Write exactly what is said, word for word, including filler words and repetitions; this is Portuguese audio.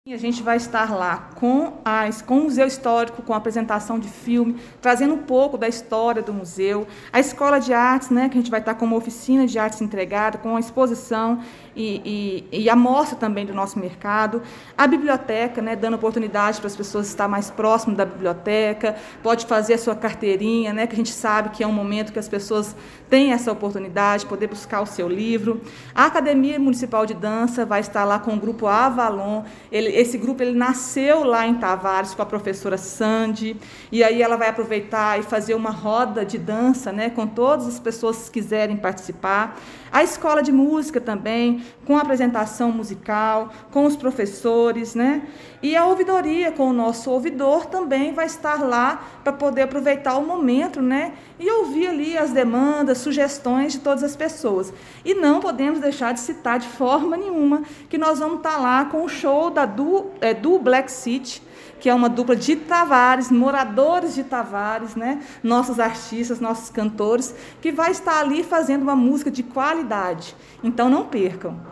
A gente vai estar lá com, as, com o Museu Histórico, com a apresentação de filme, trazendo um pouco da história do museu, a Escola de Artes, né, que a gente vai estar com uma oficina de artes entregada, com a exposição e, e, e a mostra também do nosso mercado, a biblioteca, né, dando oportunidade para as pessoas estar mais próximas da biblioteca, pode fazer a sua carteirinha, né, que a gente sabe que é um momento que as pessoas têm essa oportunidade, poder buscar o seu livro. A Academia Municipal de Dança vai estar lá com o grupo Avalon. Ele Esse grupo ele nasceu lá em Tavares com a professora Sandy, e aí ela vai aproveitar e fazer uma roda de dança, né, com todas as pessoas que quiserem participar. A escola de música também, com a apresentação musical, com os professores, né? E a ouvidoria com o nosso ouvidor também vai estar lá para poder aproveitar o momento, né, e ouvir ali as demandas, sugestões de todas as pessoas. E não podemos deixar de citar de forma nenhuma que nós vamos estar lá com o show da Du, é, do Black City, que é uma dupla de Tavares, moradores de Tavares, né? Nossos artistas, nossos cantores, que vai estar ali fazendo uma música de qualidade. Então, não percam.